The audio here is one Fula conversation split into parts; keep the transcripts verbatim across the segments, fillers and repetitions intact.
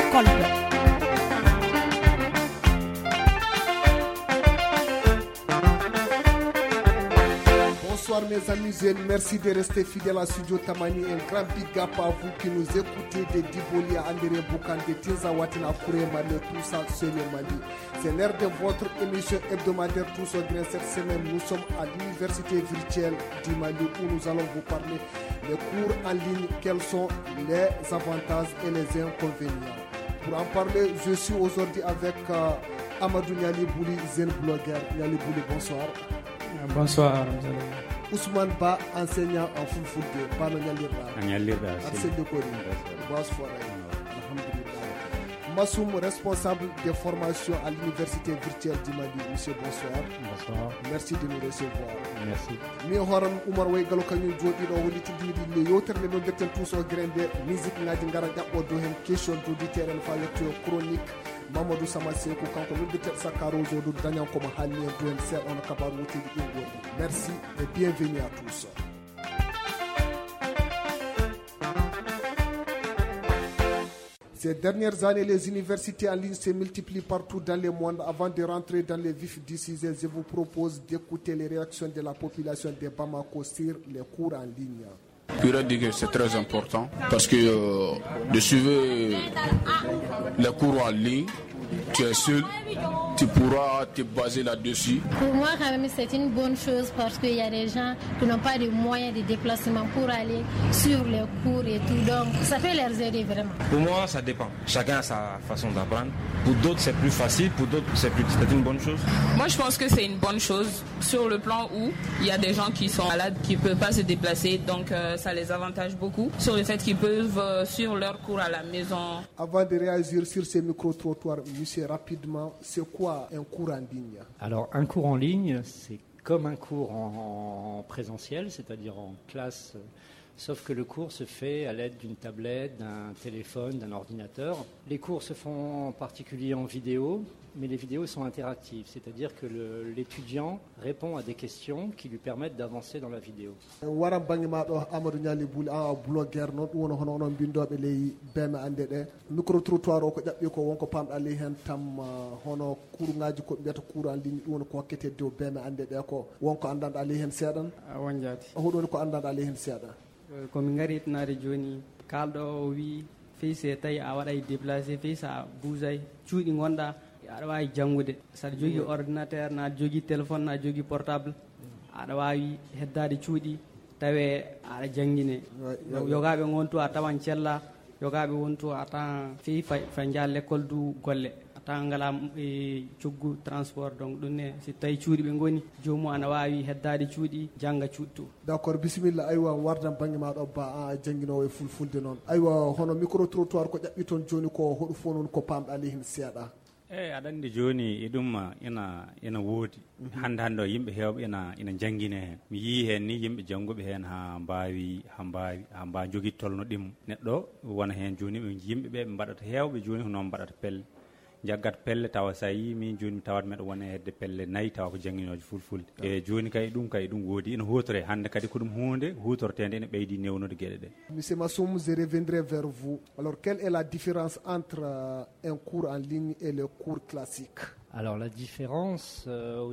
Kolda. Bonsoir mes amis et merci de rester fidèles à Studio Tamani. Un grand big up à vous qui nous écoutez de Diboli à Andere Boukan, de Tinza Watina Kouré Mali, tout ça c'est le Mali. C'est l'heure de votre émission hebdomadaire Tous au Grain. Cette semaine, nous sommes à l'université virtuelle du Mali où nous allons vous parler des cours en ligne, quels sont les avantages et les inconvénients. Pour en parler, je suis aujourd'hui avec euh, Amadou Niali Bouli, Zen Blogger. Niali Bouli, bonsoir. Bonsoir. Ousmane Ba, enseignant en Fulfulde. Bano Nyalirda. Nyalirda. Arsène de Kori. Bonsoir. Massoum, responsable des formations à l'université virtuelle du Mali. Monsieur, bonsoir. Bonsoir. Merci de nous recevoir. Merci. Mi horam Oumar Way galo kanyu jodi do woni tuddi le yotere le non detten tous o grande musique ngaji ngara jabbo do hen question do di terrain fa yetto chronique Mamadou Sama Seko kanko non detten sakaro zo do danyan ko ma halni en do hen ser on kabaru wuti di ngor. Merci et bienvenue à tous. Ces dernières années, les universités en ligne se multiplient partout dans le monde. Avant de rentrer dans le vif du sujet, je vous propose d'écouter les réactions de la population de Bamako sur les cours en ligne. Je pourrais dire que c'est très important parce que euh, de suivre les cours en ligne, tu es seul, tu pourras te baser là-dessus. Pour moi, quand même, c'est une bonne chose parce qu'il y a des gens qui n'ont pas de moyens de déplacement pour aller sur les cours et tout. Donc, ça peut les aider vraiment. Pour moi, ça dépend. Chacun a sa façon d'apprendre. Pour d'autres, c'est plus facile. Pour d'autres, c'est, plus... c'est une bonne chose. Moi, je pense que c'est une bonne chose sur le plan où il y a des gens qui sont malades, qui ne peuvent pas se déplacer. Donc, euh, ça les avantage beaucoup sur le fait qu'ils peuvent euh, suivre leurs cours à la maison. Avant de réagir sur ces micro-trottoirs, monsieur, rapidement, c'est quoi un cours en ligne? Alors, un cours en ligne, c'est comme un cours en, en présentiel, c'est-à-dire en classe, sauf que le cours se fait à l'aide d'une tablette, d'un téléphone, d'un ordinateur. Les cours se font en particulier en vidéo, mais les vidéos sont interactives, c'est-à-dire que le, l'étudiant répond à des questions qui lui permettent d'avancer dans la vidéo. Waram bangimaɗo Amadou Niali Bouli a blogueur non ɗum woni hono onon bindoɓe ley beme ande ɗe micro trottoir o ko ƴaɓɓi ko wonko pamɗa ley hen tam hono courgaji ko mbiyata cours en ligne ɗum woni ko hokkete dow beme ande ɗe ko wonko andanɗa ley hen seeɗan won jaati hoɗoni ko andanɗa ley hen seeɗa komin gari ittanade joni kalɗo o wi fey se tawi a waɗay déplacé fey sa bousay cuuɗi gonɗa aɗa wawi janngude saɗa jogui ordinateur na jogui téléphone na jogui portable aɗa wawi heddade cuuɗi tawe aɗa jangguine yogaɓe gontu a tawan cella yogaɓe wontu a tawan fewi fa jaa l'école du golle a tawan ngala e coggu transport donc ɗum ne si tawi cuuɗi ɓe goni jomum ana wawi heddade cuuɗi jangga cuuɗi to d' accord bisimilla aywa wardan banggue maɗo ba a jangguinowo e fulfulde noon aywa hono micro trottoir ko ƴaɓɓi toon joni ko hoɗo fo noon ko pamɗa ley hen seeɗa eyi aɗa anndi jooni e ɗum ina ina woodi hannde hannde o yimɓe heewɓe ina ina janngine heen mi yii heen ni yimɓe jannguɓe heen haa mbaawi haa mbaawi haa mbaawi jogii tolno ɗimmo neɗɗo wona heen jooni yimɓe ɓe ɓe mbaɗata heewɓe jooni ko noon mbaɗata pelle jaggat pelle tawa so a yii min jooni mi tawat meɗa wona hedde pelle nayi tawa ko jangguinoje fulfulde e jooni kay ɗum kay ɗum woodi ina hutore hannde kadi ko ɗum hunde hutortede ene ɓeydi newnude gueɗe ɗe. Monsieur Massoum, je reviendrai vers vous. Alors quelle est la différence entre euh, un cours en ligne et le cours classique? Alors la différence, euh,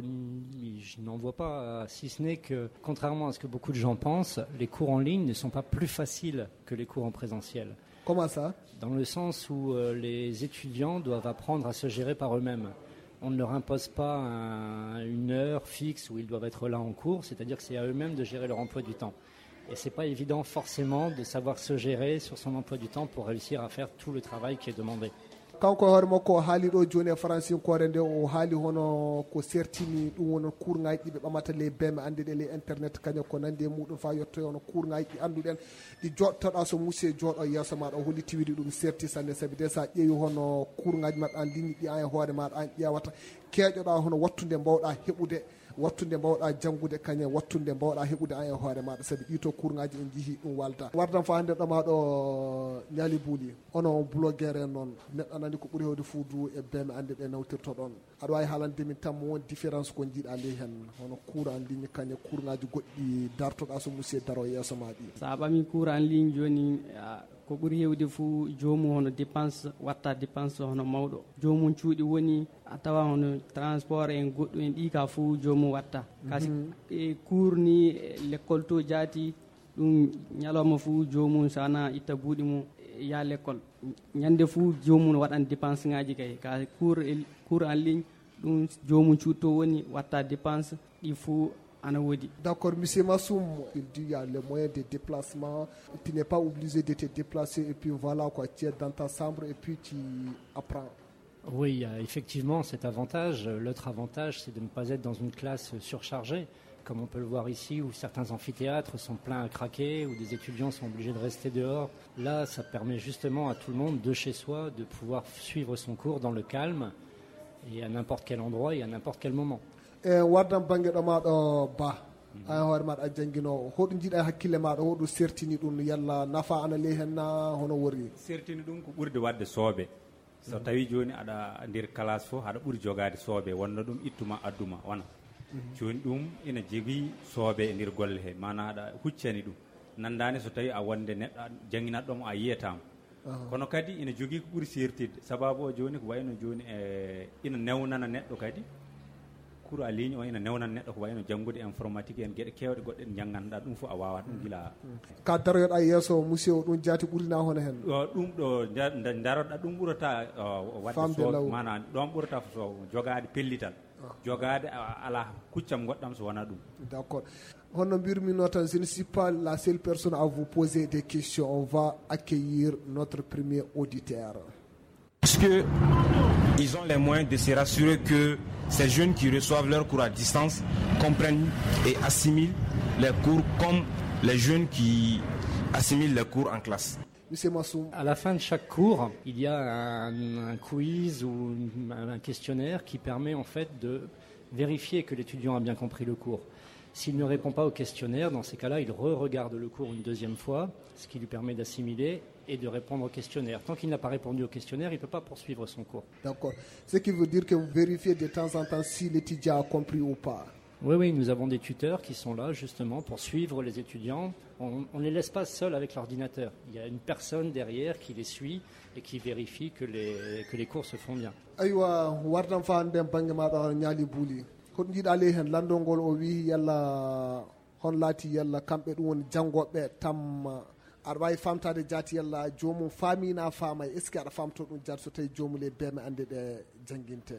je n'en vois pas, si ce n'est que, contrairement à ce que beaucoup de gens pensent, les cours en ligne ne sont pas plus faciles que les cours en présentiel. Comment ça? Dans le sens où euh, les étudiants doivent apprendre à se gérer par eux-mêmes. On ne leur impose pas un, une heure fixe où ils doivent être là en cours, c'est-à-dire que c'est à eux-mêmes de gérer leur emploi du temps. Et c'est pas évident forcément de savoir se gérer sur son emploi du temps pour réussir à faire tout le travail qui est demandé. kanko hoore makko haali ɗo joni e francinkore nde o haali hono ko sertini ɗum woni courgaji ɗi ɓe ɓamata les beme ande ɗe les internet kañum ko nandi e muɗum fa yettoy hono courgaji ɗi anduɗen ɗi joɗtoɗa so musse jooɗo yeeso maɗa o holliti wiide ɗum serti sanne saabi de sa ƴeewi hono courgaji maɗa en ligne ɗi an e hoore maɗa an ƴewata keeƴoɗa hono wattude mbawɗa heɓude wattude mbawɗa janngude kañum wattude mbawɗa heɓude an e hoore maɗa sabi ɗito courgaji en jeehi ɗum walda wardan fa hande ɗoma ɗo Niali Bouli ono blogueur en noon neɗɗo anani ko ɓuuri hewde fuu du e beme ande ɗe nawtirto ɗon aɗa wawi haalande min tan mo won différence ko jiiɗa ley hen hono cours en ligne kañum courgaji goɗɗi dartoɗa so musse daro yeeso ma ɗi sa ɓami cours en ligne joni ko ɓuri hewde fuu joomum hono dépense watta dépense hono mawɗo joomum cuuɗi woni a tawa hono transport en goɗɗum en ɗi ka fuu joomum watta kasi e cours ni l'école to jaati ɗum ñalawma fuu joomum sana itta buuɗi mum ya l'école ñande fuu joomum waɗan dépense ŋaji kay ka cours cours en ligne ɗum joomum cuuɗi to woni watta dépense ɗi fuu. D'accord, monsieur Massoum, il dit qu'il y a les moyens de déplacement, tu n'es pas obligé de te déplacer et puis voilà quoi, tu es dans ta chambre et puis tu apprends. Oui, il y a effectivement cet avantage. L'autre avantage, c'est de ne pas être dans une classe surchargée, comme on peut le voir ici, où certains amphithéâtres sont pleins à craquer, où des étudiants sont obligés de rester dehors. Là, ça permet justement à tout le monde, de chez soi, de pouvoir suivre son cours dans le calme et à n'importe quel endroit et à n'importe quel moment. e wardan bange ɗo maɗo ba an hoore maɗa a janngino hoɗo jiiɗa hakkille maɗa hoɗo sertini ɗum yalla nafa ana ley hen na hono wori sertini ɗum ko ɓurde wadde soobe so tawi joni aɗa nder classe fof aɗa ɓuuri jogade soobe wonno ɗum ittuma adduma wona joni ɗum ina jogui soobe e nder golle he mana aɗa huccani ɗum nandani so tawi a wonde neɗɗo jangguinat ɗomo a yiyatama kono kadi ina jogui ko ɓuuri sertidde sababu o joni ko wayno joni e ina newnana neɗɗo kadi cours en ligne o ina newnan neɗɗo ko wayno janngude informatique en gueɗe kewɗe goɗɗe ɗe jangganɗa ɗum fof a wawat ɗum gila ka daroyoɗa yesso monsieur ɗum jaati ɓurina hono hen ɗum ɗo daroɗa ɗum ɓurata wadde so mana ɗon ɓurata so jogade pellital jogade ala kuccam goɗɗam so wona ɗum d'accord hono mbirmino tan je ne suis pas la seule personne à vous poser des questions. On va accueillir notre premier auditeur. Parce que ils ont les moyens de se rassurer que ces jeunes qui reçoivent leurs cours à distance comprennent et assimilent les cours comme les jeunes qui assimilent les cours en classe. Monsieur Massoum. À la fin de chaque cours, il y a un, un quiz ou un questionnaire qui permet en fait de vérifier que l'étudiant a bien compris le cours. S'il ne répond pas au questionnaire, dans ces cas-là, il re-regarde le cours une deuxième fois, ce qui lui permet d'assimiler et de répondre au questionnaire. Tant qu'il n'a pas répondu au questionnaire, il ne peut pas poursuivre son cours. D'accord. Ce qui veut dire que vous vérifiez de temps en temps si l'étudiant a compris ou pas. Oui, oui, nous avons des tuteurs qui sont là justement pour suivre les étudiants. On ne les laisse pas seuls avec l'ordinateur. Il y a une personne derrière qui les suit et qui vérifie que les, que les cours se font bien. Aywa, wardan fa ndem bange maɗa ñaali buuli. Ko jiiɗa ley hen landol ngol o wi yalla hon laati yalla kamɓe ɗum woni janngoɓe tam aɗa wawi famtade jaati yalla jomum faamina faamay est ce que aɗa famto ɗum jaati so tawi jomum le beme ande ɗe janguinte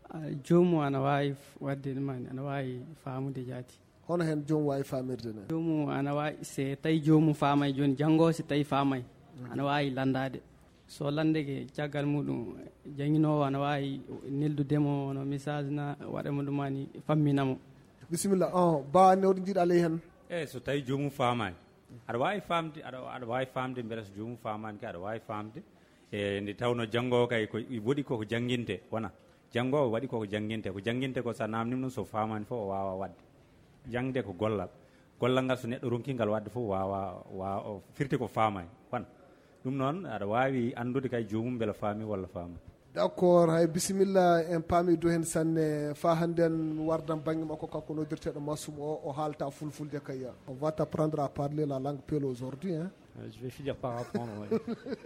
jomum ana wawi wadde ɗumani ana wawi famude jaati hono hen jomum wawi famirde ne jomum ana wawi se tawi jomum faamay joni janggo si tawi faamay ana wawi landade so landeke caggal muɗum jangguinowo ana wawi neldudemo no message na waɗamo ɗumani famminamo bisimilla on ba newɗo jiiɗa ley hen eyyi so tawi jomum faamani aɗa wawi famde aɗa wawi famde beele so jomum famani ka aɗa wawi famde e nde tawno janggowo kay ko woɗi koko janguinte wona janggowo waɗi koko janguinte ko janguinte ko sa namdima ɗum so famani fof o wawa wadde jangde ko gollal gollal ngal so neɗɗo ronki ngal wadde fof wawa wa firti ko famay wona ɗum noon aɗa wawi andude kay jomum beele faami walla faama d' accord hay bisimilla en paami do hen sanne fa hannden wardan bange makko kanko noddirteɗo Massoum o o haalta fulfulde kaya on va t'apprendre à parler la langue peul aujourd'hui hein? euh, je vais finir par apprendre ouais.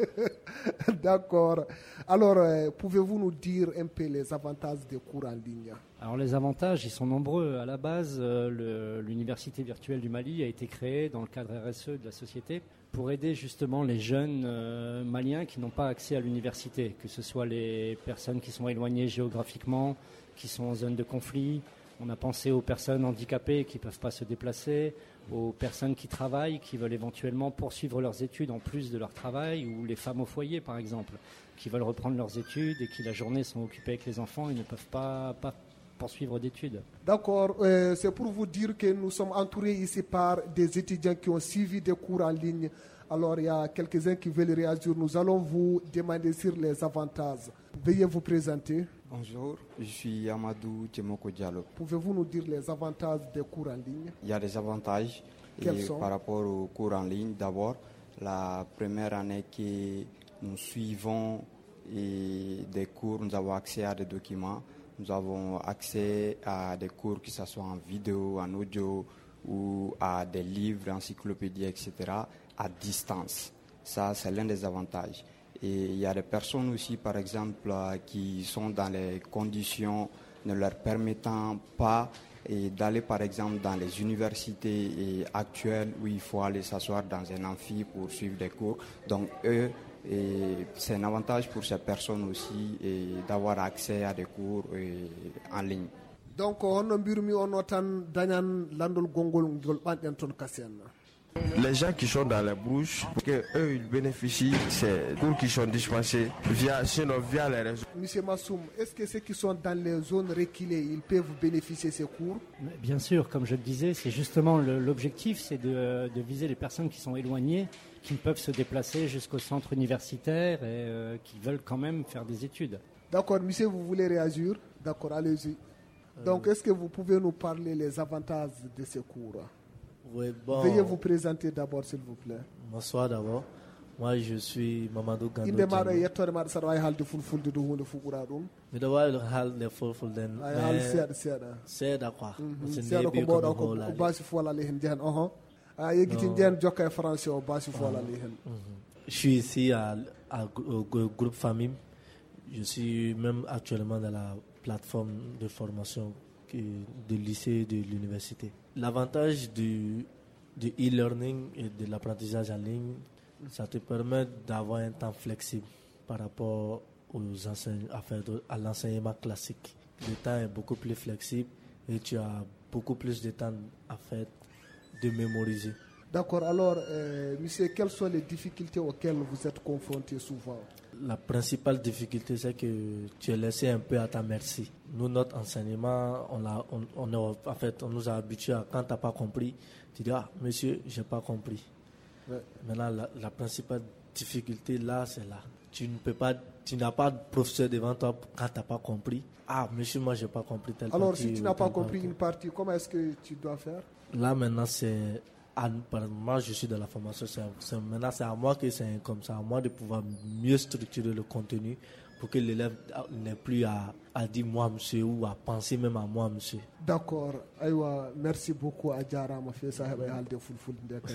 D'accord. Alors euh, pouvez-vous nous dire un peu les avantages des cours en ligne? Alors les avantages, ils sont nombreux. À la base, euh, l'université virtuelle du Mali a été créée dans le cadre R S E de la société pour aider justement les jeunes euh, maliens qui n'ont pas accès à l'université, que ce soit les personnes qui sont éloignées géographiquement, qui sont en zone de conflit. On a pensé aux personnes handicapées qui ne peuvent pas se déplacer, aux personnes qui travaillent, qui veulent éventuellement poursuivre leurs études en plus de leur travail, ou les femmes au foyer par exemple, qui veulent reprendre leurs études et qui la journée sont occupées avec les enfants et ne peuvent pas, pas poursuivre d'études. D'accord, euh, c'est pour vous dire que nous sommes entourés ici par des étudiants qui ont suivi des cours en ligne. Alors il y a quelques-uns qui veulent réagir. Nous allons vous demander sur les avantages. Veuillez vous présenter. Bonjour, je suis Amadou Tchemoko Diallo. Pouvez-vous nous dire les avantages des cours en ligne? Il y a des avantages et par rapport aux cours en ligne. D'abord, la première année que nous suivons et des cours, nous avons accès à des documents. Nous avons accès à des cours, que ce soit en vidéo, en audio ou à des livres, encyclopédies, et cetera, à distance. Ça, c'est l'un des avantages. Et il y a des personnes aussi, par exemple, qui sont dans les conditions ne leur permettant pas et d'aller, par exemple, dans les universités actuelles où il faut aller s'asseoir dans un amphi pour suivre des cours. Donc, eux, et c'est un avantage pour ces personnes aussi et d'avoir accès à des cours et, en ligne. Donc, on a mbirmi on tan dañan landol gongol ngol banten ton kasen. Les gens qui sont dans les brouches, que eux ils bénéficient ces cours qui sont dispensés via, sinon via les réseaux. Monsieur Massoum, est-ce que ceux qui sont dans les zones reculées, ils peuvent bénéficier de ces cours? Bien sûr, comme je le disais, c'est justement le, l'objectif, c'est de, de viser les personnes qui sont éloignées, qui ne peuvent se déplacer jusqu'au centre universitaire et euh, qui veulent quand même faire des études. D'accord, monsieur, vous voulez réagir? D'accord, allez-y. Donc, est-ce que vous pouvez nous parler des avantages de ces cours? Oui, bon. Veuillez vous présenter d'abord, s'il vous plaît. Bonsoir d'abord. Moi, je suis Mamadou Gando. Inde maɗo yettore maɗa saɗa wawi haalde fulfulde dow hunde fu ɓura ɗum. Miɗo wawi haalde fulfulden. Ay haal seeɗa seeɗa. Seeɗa quoi. Seeɗa ko mbawɗa ko o baasi fu wala hen jehen oho. A yeggiti jehen jokka e français o baasi fu wala hen. Je suis ici à, à, au groupe Famim. Je suis même actuellement dans la plateforme de formation de lycée et de l'université. L'avantage du, du e-learning et de l'apprentissage en ligne, ça te permet d'avoir un temps flexible par rapport aux enseign- à, faire de, à l'enseignement classique. Le temps est beaucoup plus flexible et tu as beaucoup plus de temps à faire de mémoriser. D'accord, alors, euh, monsieur, quelles sont les difficultés auxquelles vous êtes confrontés souvent? La principale difficulté, c'est que tu es laissé un peu à ta merci. Nous, notre enseignement, on, a, on, on, est, en fait, on nous a habitués à, quand tu n'as pas compris, tu dis, ah, monsieur, je n'ai pas compris. Ouais. Maintenant, la, la principale difficulté, là, c'est là. Tu ne peux pas, tu n'as pas de professeur devant toi quand tu n'as pas compris. Ah, monsieur, moi, je n'ai pas compris telle alors, partie. Alors, si tu n'as pas compris partie. une partie, comment est-ce que tu dois faire? Là, maintenant, c'est... À, moi, je suis dans la formation. C'est, c'est, maintenant, c'est à moi que c'est comme ça, à moi de pouvoir mieux structurer le contenu pour que l'élève n'ait plus à, à dire moi, monsieur, ou à penser même à moi, monsieur. D'accord. Aywa, merci beaucoup à Diara, ma fille, ça va aller full full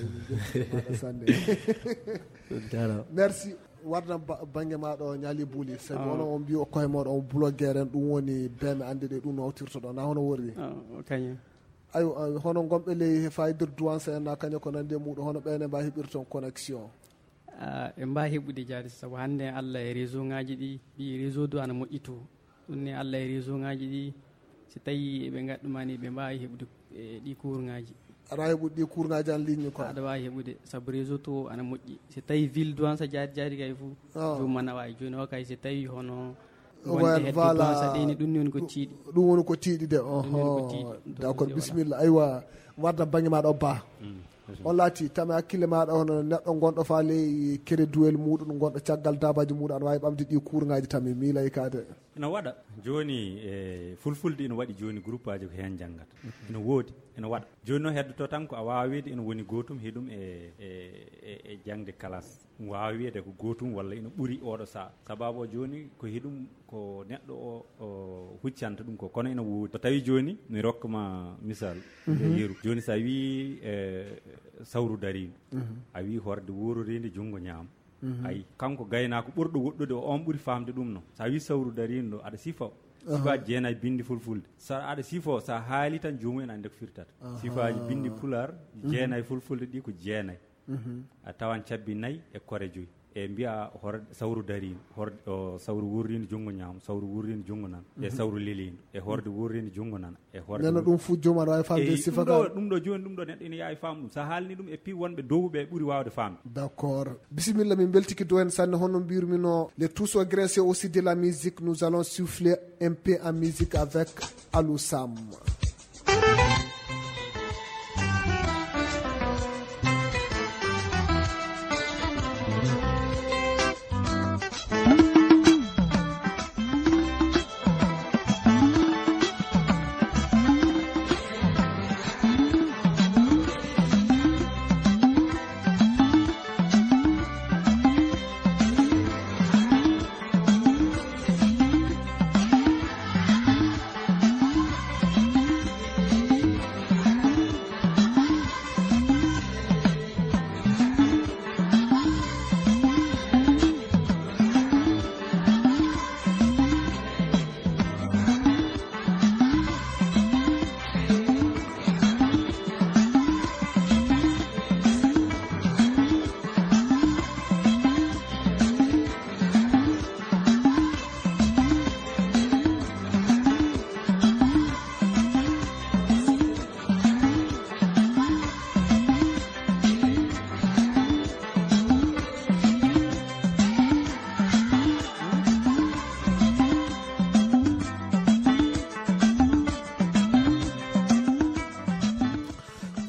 merci. Warna bange maɗo ñali buuli sabi wono on mbi o koye moɗo on blogueur en ɗum woni beme ande ɗe ɗum no tirtoɗo na hono worri kañum ayo hono gomɓe ley faydir douance en na kañum ko nande muɗum hono ɓene mba heɓirton connexion ɓe mba heɓude jaadi sabu hannde allah e réseau ngaji ɗi ɗi réseau do ana moƴƴi to ɗum ne allah e réseau ngaji ɗi so tawi eɓe gaɗɗumani ɓe mbawi heɓude ɗi cours ngaji aɗa heɓude ɗi cours ngaji en ligne quoi aɗa wawi heɓude saabu réseau to ana moƴƴi so tawi ville douance jaadi jaadi kay fo jomum ana wawi joni o kay so tawi hono voilà ɗum woni ko tiiɗi ɗum woni ko tiiɗi de oho d' accord bisimilla aywa wadda banggue maɗa o ba on laati tami hakkille maɗa hono neɗɗo gonɗo fa ley kere duwel muɗum gonɗo caggal dabaji muɗum aɗa wawi ɓamde ɗi cours ngaji tami miilay kade ina waɗa joni e fulfulde ina waɗi joni groupe aji ko hen janggata ina woodi ina waɗa joni noon heddoto tan ko a wawa wiide ina woni gotum heɗum e e e jangde classe wawa wiide ko gotum walla ina ɓuuri oɗo saaha sababu o joni ko heɗum ko neɗɗo o o huccanta ɗum ko kono ina woodi so tawi joni mi rokkama misal e yeru joni sa wi e sawru darino a wi horde wororinde junggo ñaama ayi kanko gaynako ɓurɗo woɗɗude o on ɓuuri famde ɗum noon sa wi sawru darino ɗo aɗa sifa sifaji jeenayi bindi fulfulde sa aɗa sifo sa haali tan jomum ande ko firtata sifaji bindi pular jeenayi fulfulde ɗi ko jeenayi a tawan cabbi nayyi e kore joyyi e mbiya hor sawru darino horde o sawru wurrinde junggo ñaamo sawru wurrinde junggo nana e sawru lelindo e horde wurrinde junggo nana e horde nana ɗum fu jomum aɗa wawi famde sifa ka ɗum ɗo joni ɗum ɗo neɗɗo ina yawi faam ɗum sa haalni ɗum e pi wonɓe dowɓe ɓuuri wawde famde d' accord bisimilla min beltiki do hen sanne hono mbirumino les tous au grain aussi de la musique nous allons souffler un peu en musique avec Alou Sam.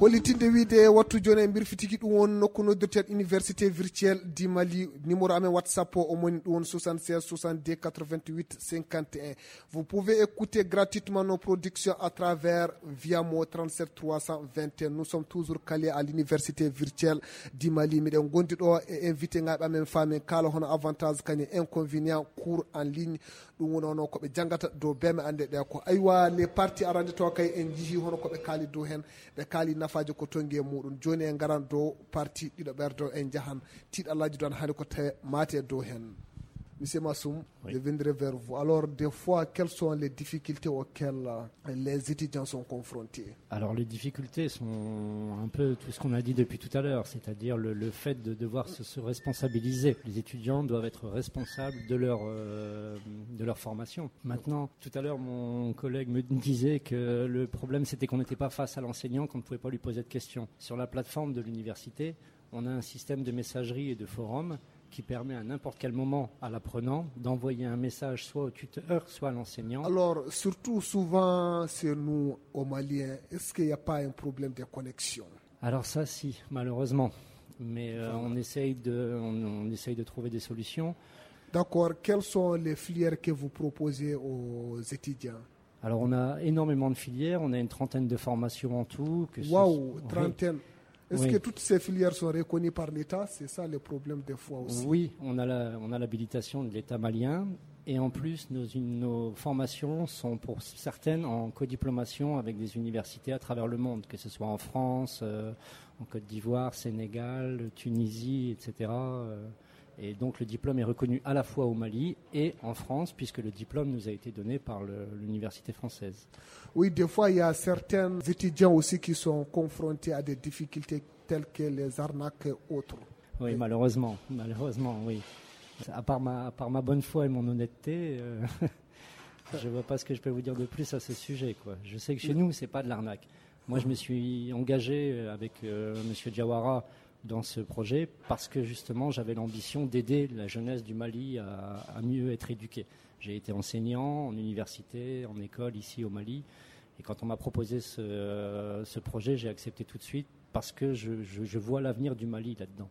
ɓollitinde wiide wattu joni e birfitiki ɗum won nokku noddirten université virtuelle du Mali. Numéro amen WhatsApp o moni ɗum won soixante-seize soixante-deux quatre-vingt-huit cinquante et un. Vous pouvez écouter gratuitement nos productions à travers via mo trente-sept trois cent vingt et un. Nous sommes toujours calés à l'université virtuelle du Mali. Miɗen gondi ɗo e invité ngaɓe amen famen kala hono avantage kañum inconvénient cours en ligne ɗum woni ono koɓe jangata dow beme ande ɗe ko aywa les parties arande to kay en jihi hono koɓe kaali dow hen ɓe kaali nafaji ko tongue muɗum joni en garan dow partie ɗiɗo ɓerdo en jahan tiiɗallaji don hani ko tawe mate dow hen. Monsieur Massoum, oui. Je viendrai vers vous. Alors, des fois, quelles sont les difficultés auxquelles les étudiants sont confrontés? Alors, les difficultés sont un peu tout ce qu'on a dit depuis tout à l'heure, c'est-à-dire le, le fait de devoir se, se responsabiliser. Les étudiants doivent être responsables de leur, euh, de leur formation. Maintenant, tout à l'heure, mon collègue me disait que le problème, c'était qu'on n'était pas face à l'enseignant, qu'on ne pouvait pas lui poser de questions. Sur la plateforme de l'université, on a un système de messagerie et de forum qui permet à n'importe quel moment à l'apprenant d'envoyer un message soit au tuteur, soit à l'enseignant. Alors, surtout souvent, c'est nous, aux Maliens, est-ce qu'il n'y a pas un problème de connexion? Alors ça, si, malheureusement. Mais euh, on, essaye de, on, on essaye de trouver des solutions. D'accord. Quelles sont les filières que vous proposez aux étudiants? Alors, on a énormément de filières. On a une trentaine de formations en tout. Waouh, trentaine. Oui. Est-ce oui. que toutes ces filières sont reconnues par l'État? C'est ça le problème des fois aussi. Oui, on a la, on a l'habilitation de l'État malien. Et en plus, nos, nos formations sont pour certaines en codiplomation avec des universités à travers le monde, que ce soit en France, euh, en Côte d'Ivoire, Sénégal, Tunisie, et cetera. Et donc le diplôme est reconnu à la fois au Mali et en France, puisque le diplôme nous a été donné par le, l'université française. Oui, des fois, il y a certains étudiants aussi qui sont confrontés à des difficultés telles que les arnaques et autres. Oui, et malheureusement, malheureusement, oui. À part ma, à part ma bonne foi et mon honnêteté, euh, je ne vois pas ce que je peux vous dire de plus à ce sujet, quoi. Je sais que chez nous, ce n'est pas de l'arnaque. Moi, je me suis engagé avec euh, M. Diawara dans ce projet parce que justement j'avais l'ambition d'aider la jeunesse du Mali à, à mieux être éduquée. J'ai été enseignant en université, en école ici au Mali, et quand on m'a proposé ce, ce projet, j'ai accepté tout de suite parce que je, je, je vois l'avenir du Mali là-dedans.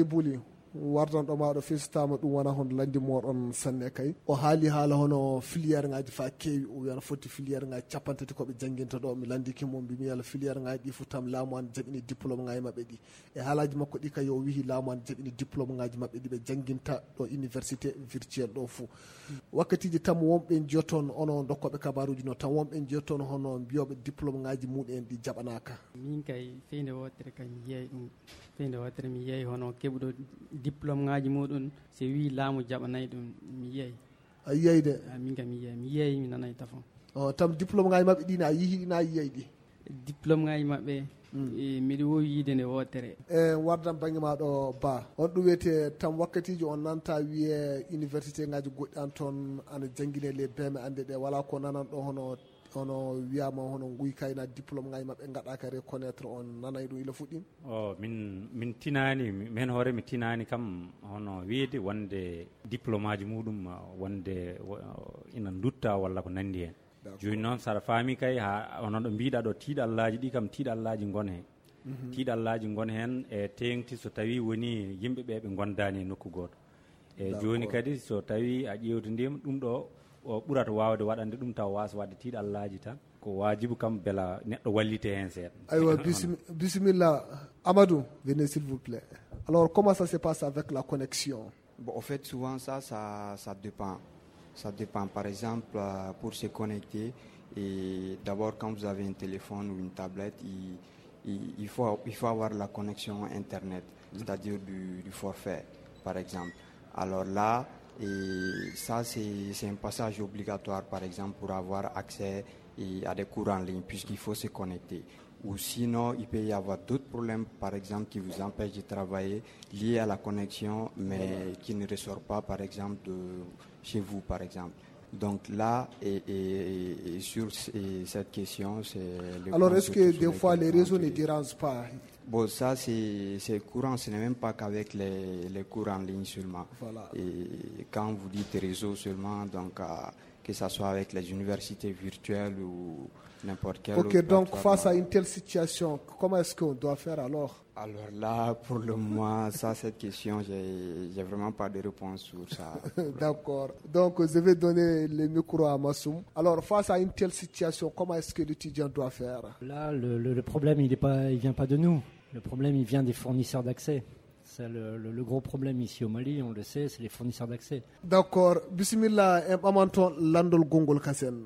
wardanɗo maɗo festama ɗum wona hono landi moɗon sanne kay o haali haala hono filiére ngaji fa keewi o wiyana foti filiére ngaji capantati koɓe jangguinta ɗo mi landiki mo mbimi yala filiére ngaji ɗi fotam laamu an jaɓini diplôme ngaji mabɓe ɗi e haalaji makko ɗi kay o wihi laamu an jaɓini diplôme ngaji mabɓe ɗi ɓe jangguinta ɗo université virtuelle ɗo fou wakkatiji tam wonɓe jiyoton onon dokkoɓe kabaruji no tan wonɓe jiyoton hono mbiyoɓe diplôme ngaji muɗum ɗi jaɓanaka min kay feyde wotere kay mi yeey ɗum feyde wotere mi yeey hono keɓuɗo diplôme ngaji muɗum so wi laamu jaɓanayi ɗum mi yeey a yiyay de min kam mi yeey mi yeey mi nanayi tafon o tam diplôme ngaji mabɓe ɗine a yihi ɗina a yiyay ɗi diplôme ngaji mabɓe miɗo wowi yiide nde wotere e wardan banggue maɗo ba on ɗum wiyete tam wakkatiji on nanta wiye université ngaji goɗɗi an toon ana jangguine les beme ande ɗe wala ko nanan ɗo hono hono wiyama hono guykayna diplôme ngaji mabɓe gaɗaka reconnaître on nanay ɗum ila fuɗɗim o min min tinani min hoore mi tinani kam hono wiide wonde diplôme aji muɗum wonde ina dutta walla ko nandi hen joni noon saɗa faami kay ha onon ɗo mbiɗa ɗo tiiɗallaji ɗi kam tiiɗallaji gon hen tiiɗallaji gon hen e tengti so tawi woni yimɓeɓe ɓe gondani e nokku goto e joni kadi so tawi a ƴewtodima ɗum ɗo o ɓurata wawde waɗande ɗum taw wasa wadde tiiɗallaji tan ko wajibu kam beela neɗɗo wallite hen seeɗa aywa bisimilla Amadou venez s'il vous plaît alors comment ça se passe avec la connexion bon, en fait souvent ça ça, ça dépend ça dépend par exemple pour se connecter et d'abord quand vous avez un téléphone ou une tablette il, il, il, faut, il faut avoir la connexion internet c'est-à-dire du, du forfait par exemple alors là et ça, c'est, c'est un passage obligatoire, par exemple, pour avoir accès et à des cours en ligne, puisqu'il faut se connecter. Ou sinon, il peut y avoir d'autres problèmes, par exemple, qui vous empêchent de travailler, liés à la connexion, mais qui ne ressortent pas, par exemple, de chez vous, par exemple. Donc là, et, et, et sur et cette question, c'est... Alors, est-ce que des fois, les réseaux ne dérangent pas? Bon, ça, c'est, c'est courant. Ce n'est même pas qu'avec les, les cours en ligne seulement. Voilà. Et quand vous dites réseau seulement, donc, euh, que ce soit avec les universités virtuelles ou n'importe quelle Ok, autre donc plateforme. face à une telle situation, comment est-ce qu'on doit faire alors? Alors là, pour le moment, ça, cette question, j'ai, j'ai vraiment pas de réponse sur ça. D'accord. Donc, je vais donner le micro à Massoum. Alors, face à une telle situation, comment est-ce que l'étudiant doit faire? Là, le, le, le problème, il ne vient pas de nous. Le problème, il vient des fournisseurs d'accès. C'est le, le, le gros problème ici au Mali, on le sait, c'est les fournisseurs d'accès. D'accord. Bismillah, Amanton Landol Gongol Kassen.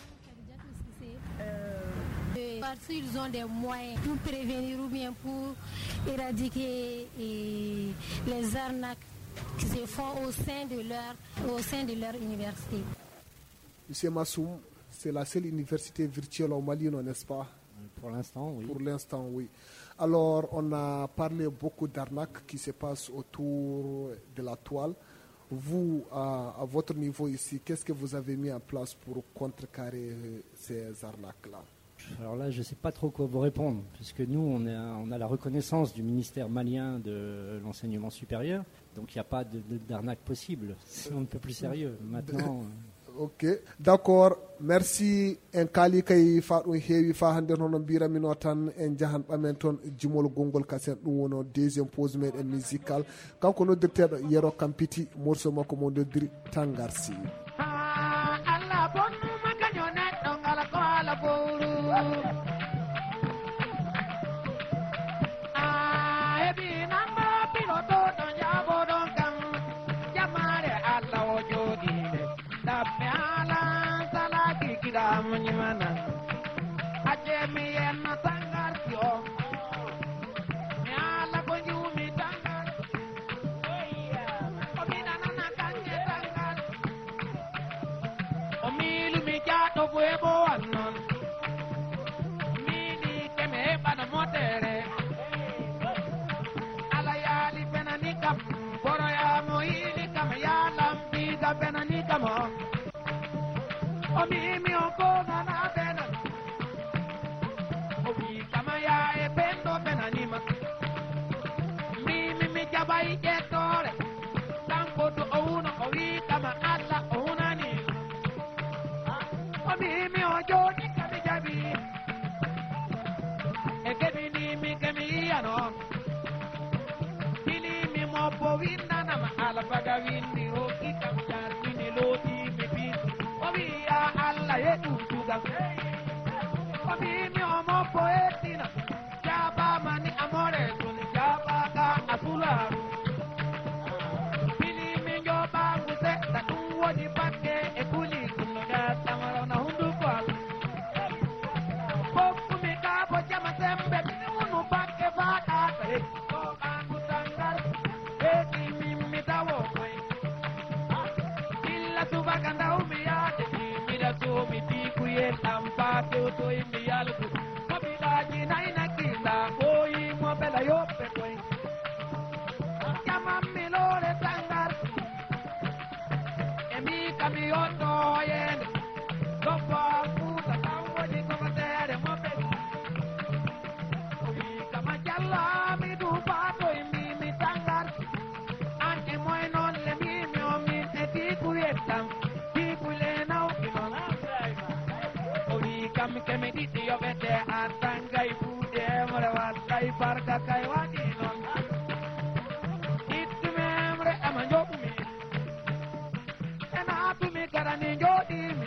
Parce qu'ils ont des moyens pour prévenir ou bien pour éradiquer et, les arnaques qui se font au sein de leur, au sein de leur université. Monsieur Massoum, c'est la seule université virtuelle au Mali, non, n'est-ce pas? Pour l'instant, oui. Pour l'instant, oui. Alors, on a parlé beaucoup d'arnaques qui se passent autour de la toile. Vous, à, à votre niveau ici, qu'est-ce que vous avez mis en place pour contrecarrer ces arnaques-là? Alors là, je ne sais pas trop quoi vous répondre, puisque nous, on a, on a la reconnaissance du ministère malien de l'enseignement supérieur, donc il n'y a pas de, de, d'arnaque possible. C'est un peu plus sérieux. Maintenant... Ok, d'accord. Merci. En kali kay fa ɗum heewi fa hannde noon no mbiramino tan en jahan ɓamen toon jumol gongol kasen ɗum wono deuxiéme pause meɗen musical kanko noddirteɗo Yero Kampiti morceau makko mo noddiri Tangarsi. Allah bonnuma kaño neɗɗo ngala ko ala bowru a heɓi namba pilotoɗo jaboɗon kam jamare Allah o jooɗiɓe ɗaɓɓe alan salaki kiɗamo ñimana accemi yenno Tangarsi o mi ala ko juumi Tangarsi o miɗanana kanje Tangarsi o miilumi jaaɗo bo e bo wannon miini keme heɓano motere ala yaali benani kam boroyamo yiili kam yaalam biiga benani kam o o miimi o gogana benan o wii kama yaa e bendo benanima miimi mi jaɓay ƴettore kanko to o wuno o wii kama Allah o hunani o miimi o jooɗi kami jaɓi e keɓinimi kemi yiyano pilimi mobbo windanama alfaga windi hokki kam jarmini lootimi bin o wiya Allah yeɗutugam o miimi o mobbo ettina jaɓamani amore soni jaɓaka a sularu pilimi joɓagu seɗɗa ɗum woni bakke e kuli ɗumno gaɗɗamarona hunduko al hokkumi kaabo jama sembe mini wonu bakke faɗata he joɓagu Tangarsi heɗi mimmi tawo koy illa subaka ndawmi yaade miɗa soomi pikuyel ɗam faa fewtoye mi yalgu koɓiɗaji naynakinda ɓooyimo bela yoɓɓe koy jamammi loore Tangarsi emi kami yotto yende gobbo fuuta tan woni komatere moɓe o wi kama jallami duubato e mimi Tangarsi anke moye noon le mimi o min e tikuyel tam tikule nawki noon o wi kam kemi ɗiɗi yoɓete an tangay fuude emre wattay barka kay waɗi noon ittumi emre ema joɓumi enatumi garani jooɗimi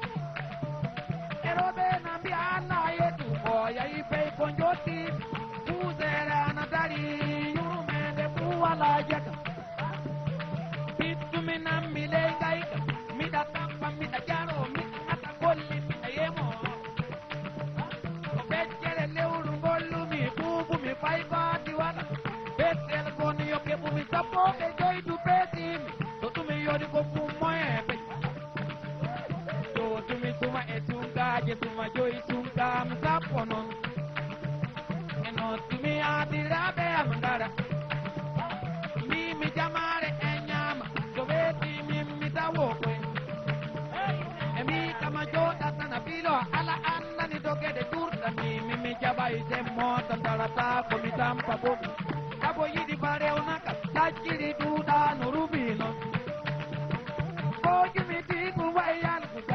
eroɓe na mbiya Allah yeɗu o yahi fey ko jottimi puusere ana dari yurmede fuu wala jaka ittumi nammi ley gayka miɗa tappa miɗa jaro miɗata golli miɗa yemo ko feccere lewru gollumi ɓuuɓumi fay baati waɗa bettel gon yo keɓumi sappo e joydu peetimi to ɗumi yoɗi ko fuu moyeɓe to tumi tuma e tunkaje tuma joyi tunkam sappo noon e noon tumi aadiraɓe am ngara mbimi jamare e ñaama to weetimin mi tawo koy e mbi kama jooɗatana filo ala andani dogeɗe turɗa mimi mi jaɓay temmoto darata komi tampa boɗi sabo yiɗi ba rewnaka tacciri duuɗa no rubi noon kojumi tigu way yalgu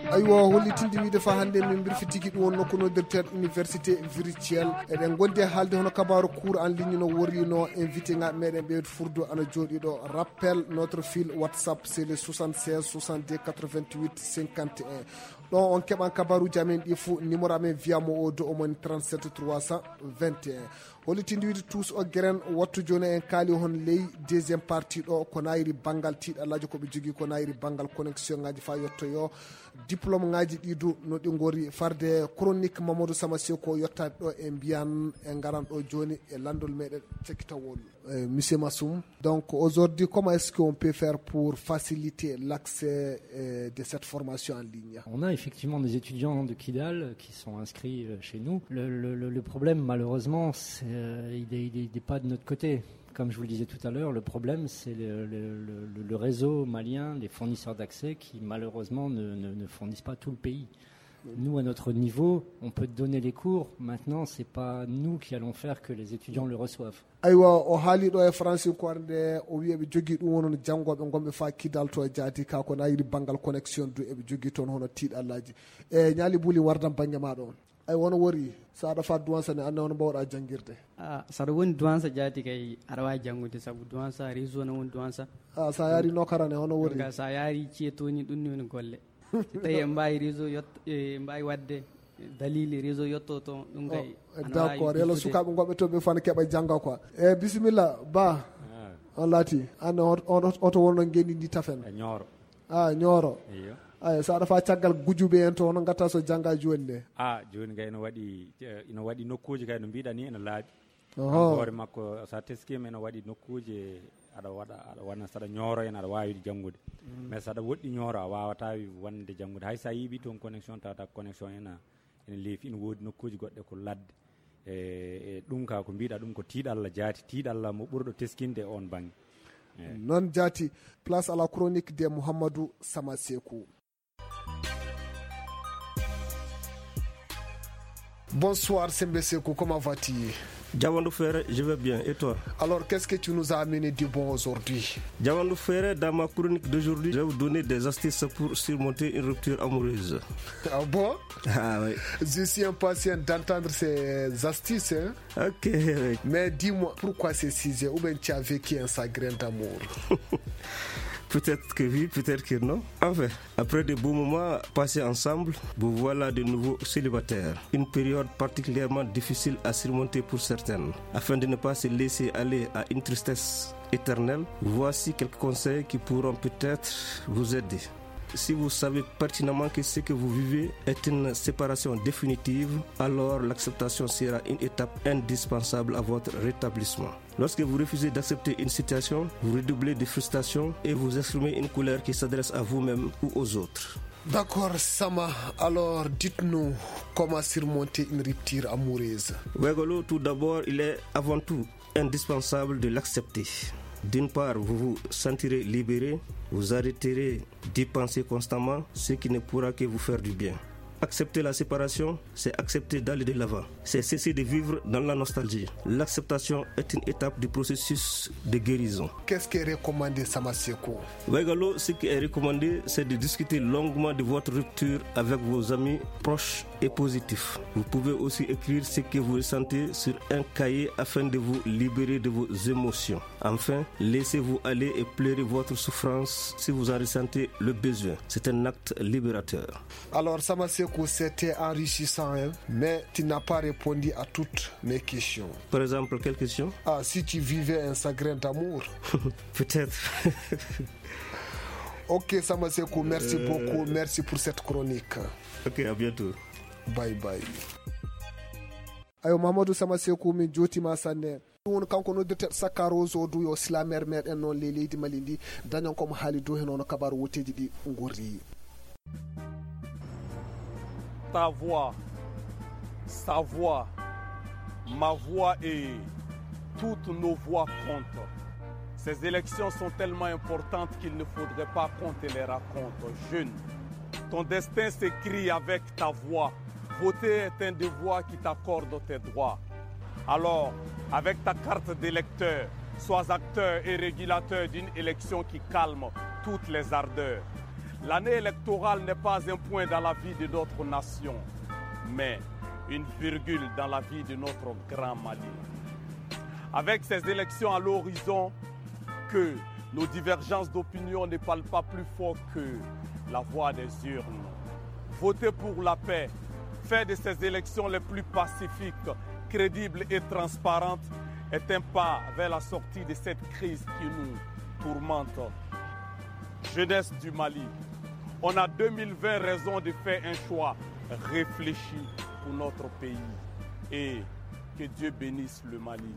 aywa hollitinde wiide fa hande min birfitiki ɗum wonno kono directeur université virtuel eɗen gondi haalde hono kabaru cours en ligne no worino invité ngaɓe meɗen ɓe furdo ana jooɗi ɗo. Rappel, notre fil WhatsApp c'est le soixante-seize soixante-deux quatre-vingt-huit cinquante et un. ɗon on keɓan kabaruji amen ɗi fou, numéro amen wiyamo o do omoni trente-sept trois cent vingt et un. hollitinde wiide tous o gueren wattu joni en kaali hon ley deuxiéme partie ɗo ko nayiri banggal tiiɗallaji koɓe jogui ko nayiri banggal connexion ngaji fa yettoyo diplôme ngaji ɗidu no ɗi gori farde chronique Mamadou Samassi ko yettade ɗo e mbiyan e garan ɗo joni e landol meɗen cekkitawol. euh, Monsieur Massoum, donc aujourd'hui comment est-ce qu'on peut faire pour faciliter l'accès euh, de cette formation en ligne? On a effectivement des étudiants de Kidal qui sont inscrits chez nous. Le, le, le problème malheureusement c'est, euh, il n'est il est pas de notre côté. Comme je vous le disais tout à l'heure, le problème, c'est le, le, le, le réseau malien, les fournisseurs d'accès qui, malheureusement, ne, ne, ne fournissent pas tout le pays. Nous, à notre niveau, on peut donner les cours. Maintenant, ce n'est pas nous qui allons faire que les étudiants le reçoivent. aywa o haali ɗo e français ko nde o wi eɓe jogui ɗum wonon janggoɓe gonɓe fa kidal to e jaati ka ko nayiri banggal connexion du eɓe jogui toon hono tiiɗallaji e ñaali buuli wardam banggue maɗa on ay wono wori sa aɗa fa duwansa ne anne hono mbawɗa jangguirde? ah, saɗa woni duwansa jaati kay aɗa wawi janggude saabu duwansa réseau ne woni duwansa. ah, sa yaari nokarane hono wori ga sa yaari ceetoni ɗum ni woni golle so tawi e mbawi réseau yott e mbawi wadde dalili réseau yetto toon ɗum kay d' accord yelo sukaɓe goɓɓe toɓe fana keeɓa jangga quoi e bisimilla ba on laati anne oto wonno gueɗi ndi tafen ñooro a ñooro iyo ay sa aɗa fa caggal gujuɓe en to hono gatta so jangga joni nde a joni kay ino waɗi ino waɗi nokkuji kay no mbiɗa ni ene laaɓi hoore makko sa teskima ene waɗi nokkuji aɗa waɗa aɗa wana saɗa ñooro en aɗa wawi janggude mais saɗa woɗɗi ñooro a wawata wonde janggude hay sa yiiɓi toon connexion tawata connexion ena ene leefi ine woodi nokkuji goɗɗe ko ladde e ɗum ka ko mbiɗa ɗum ko tiiɗalla jaati tiiɗalla mo ɓurɗo teskinde on banggue noon jaati. Place à la chronique de Mouhamadou Samassekou. Bonsoir Sembe Sekou, comment vas-tu? Diamandou Ferre, je vais bien, et toi? Alors, qu'est-ce que tu nous as amené du bon aujourd'hui? Diamandou Ferre, dans ma chronique d'aujourd'hui, je vais vous donner des astuces pour surmonter une rupture amoureuse. Ah bon? Ah oui. Je suis impatient d'entendre ces astuces. Hein? Ok. Oui. Mais dis-moi, pourquoi ces sujets? Ou bien tu as vécu un chagrin d'amour? Peut-être que oui, peut-être que non. Enfin, après de beaux moments passés ensemble, vous voilà de nouveau célibataire. Une période particulièrement difficile à surmonter pour certaines. Afin de ne pas se laisser aller à une tristesse éternelle, voici quelques conseils qui pourront peut-être vous aider. Si vous savez pertinemment que ce que vous vivez est une séparation définitive, alors l'acceptation sera une étape indispensable à votre rétablissement. Lorsque vous refusez d'accepter une situation, vous redoublez de frustration et vous exprimez une colère qui s'adresse à vous-même ou aux autres. D'accord, Sama. Alors, dites-nous comment surmonter une rupture amoureuse. Wegolo, tout d'abord, il est avant tout indispensable de l'accepter. D'une part, vous vous sentirez libéré, vous arrêterez d'y penser constamment, ce qui ne pourra que vous faire du bien. Accepter la séparation, c'est accepter d'aller de l'avant. C'est cesser de vivre dans la nostalgie. L'acceptation est une étape du processus de guérison. Qu'est-ce qui est recommandé, Samassekou? Wegalo, ce qui est recommandé, c'est de discuter longuement de votre rupture avec vos amis proches et positifs. Vous pouvez aussi écrire ce que vous ressentez sur un cahier afin de vous libérer de vos émotions. Enfin, laissez-vous aller et pleurez votre souffrance si vous en ressentez le besoin. C'est un acte libérateur. Alors, Samassekou, c'était enrichissant, hein? Mais tu n'as pas répondu à toutes mes questions. Par exemple, quelle question? Ah, si tu vivais un chagrin d'amour. Peut-être. Ok, Samassekou, merci euh... beaucoup. Merci pour cette chronique. Ok, à bientôt. Bye bye. Ayo Mamadou Samassekou min jotima sanne won kanko noddirte sakaroso du yo slamer meɗen noon le leydi Mali ndi dañon komo haali dow hen ono kabaru woteji ɗi gurri. Ta voix, sa voix, ma voix et toutes nos voix comptent. Ces élections sont tellement importantes qu'il ne faudrait pas qu'on te les raconte. Jeune, ton destin s'écrit avec ta voix. Voter est un devoir qui t'accorde tes droits. Alors, avec ta carte d'électeur, sois acteur et régulateur d'une élection qui calme toutes les ardeurs. L'année électorale n'est pas un point dans la vie de notre nation, mais une virgule dans la vie de notre grand Mali. Avec ces élections à l'horizon, que nos divergences d'opinion ne parlent pas plus fort que la voix des urnes. Voter pour la paix, faire de ces élections les plus pacifiques, crédibles et transparentes est un pas vers la sortie de cette crise qui nous tourmente. Jeunesse du Mali, on a deux mille vingt raisons de faire un choix réfléchi pour notre pays. Et que Dieu bénisse le Mali.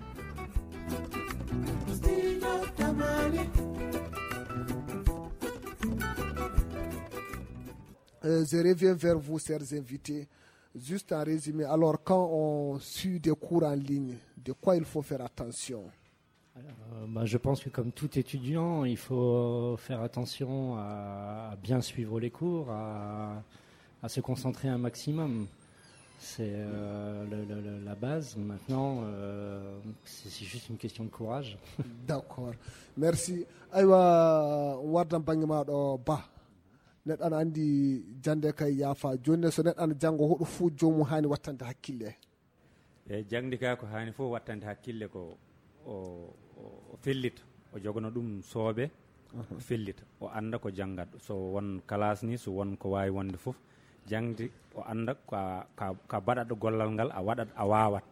Euh, je reviens vers vous, chers invités. Juste en résumé, alors quand on suit des cours en ligne, de quoi il faut faire attention? Alors, bah, je pense que comme tout étudiant, il faut faire attention à, à bien suivre les cours, à, à se concentrer un maximum. C'est euh, le, le, la base. Maintenant, euh, c'est, c'est juste une question de courage. D'accord. Merci. Aywa wardan bangi ma do ba. Net an andi jande kay yafa jonne so net an jango hodo fu jomu hani wattande hakkille. E jangdi ka ko hani fo wattande hakkille ko o o fellita o jogono dum soobe o fellita o anda ko jangat so won class ni so won ko wawi wonde fof jangdi o anda ka ka, ka badado gollal ngal a wadat a wawat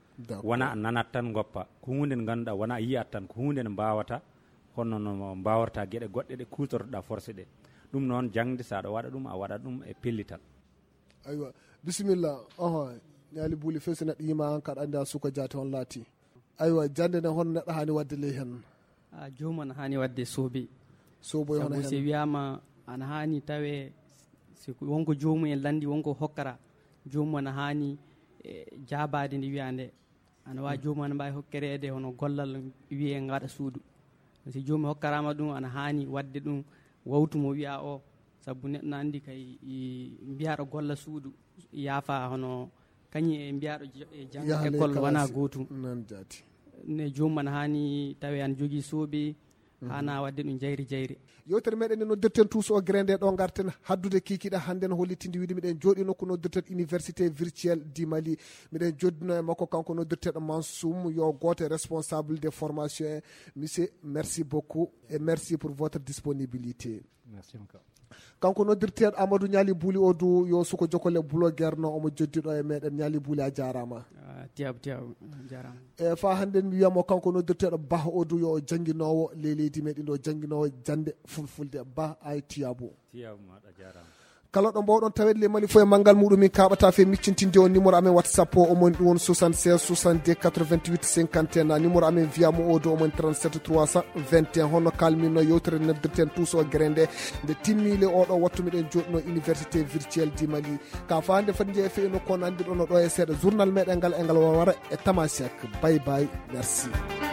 wana nanat tan goppa ko hunde ganda wana yiyat tan ko hunde mbawata honno no mbawarta gede godde de kutorda force de dum non jangdi sa do wada dum a wada dum e pellital. Aywa bismillah aha nyali buli fesena dima an kad anda suko jati on lati aywa jande ne hon neddo hani wadde le hen a joman hani wadde sobe sobo yon hen se wiama an hani tawe se wonko jomu en landi wonko hokkara jomu an hani e jabade ni wiande an wa jomu an bay hokkerede hono gollal wiye ngada suudu se jomu hokkarama dum an hani wadde dum wawtumo wiya o sabu neddo andi kay mbiyaɗo golla suudu yaafa hono kañi e mbiyaɗo e jangga école wana gotum non jati ne jomman hani tawi an jogui sooɓe hana wadde ɗum jayri jayri yewtere meɗen noddirten tous o grinde ɗo garten haddude kikiɗa hande no hollitinde wiide miɗen jooɗi nokku noddirten université virtuelle du Mali miɗen joddino e makko kanko noddirteɗo Mansoum yo goto responsable des formations. Monsieur, merci beaucoup et merci pour votre disponibilité. Merci encore. kanko noddirteɗo Amadou Niali Bouli o du yo suko jokkole blogueur no omo joddiɗo e meɗen Niali Bouli a jarama tiyab tiyab jarama e fa hande mi wiyamo kanko noddirteɗo Ba o du yo jangguinowo le leydi meɗen ɗo jangguinowo jande fulfulde Ba ay tiyabo tiyab maɗa jarama kala ɗo mbawɗon tawede le Mali fo e manggal muɗum min kaɓata fe miccintinde o numéro amen WhatsApp o omoni ɗum won soixante-seize soixante-deux quatre-vingt-huit cinquante et un numéro amen wiyamo o do omoni trente-sept trois cent vingt et un honno kalminno yewtere noddirten tous o grende nde timmile oɗo wattu miɗen joɗɗino université virtuelle du Mali ka fa hande fadi jeeyi feyno kono andi ɗon ɗo e seeɗa journal meɗen ngal e ngal wara e Tamasek. Bye bye, merci.